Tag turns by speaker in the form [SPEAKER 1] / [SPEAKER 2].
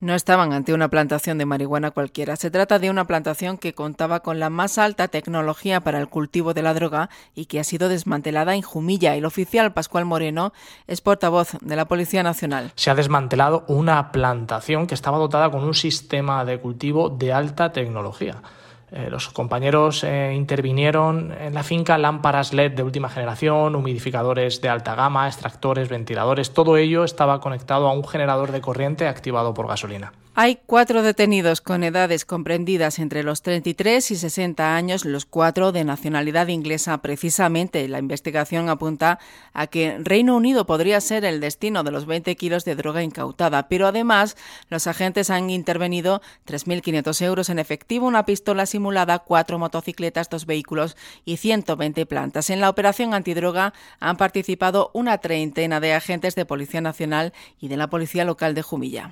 [SPEAKER 1] No estaban ante una plantación de marihuana cualquiera. Se trata de una plantación que contaba con la más alta tecnología para el cultivo de la droga y que ha sido desmantelada en Jumilla. El oficial Pascual Moreno es portavoz de la Policía Nacional.
[SPEAKER 2] Se ha desmantelado una plantación que estaba dotada con un sistema de cultivo de alta tecnología. Los compañeros intervinieron en la finca lámparas LED de última generación, humidificadores de alta gama, extractores, ventiladores. Todo ello estaba conectado a un generador de corriente activado por gasolina.
[SPEAKER 1] Hay 4 detenidos con edades comprendidas entre los 33 y 60 años, los 4 de nacionalidad inglesa. Precisamente, la investigación apunta a que Reino Unido podría ser el destino de los 20 kilos de droga incautada, pero además los agentes han intervenido 3.500 euros en efectivo, una pistola simulada, 4 motocicletas, 2 vehículos y 120 plantas. En la operación antidroga han participado una treintena de agentes de Policía Nacional y de la Policía Local de Jumilla.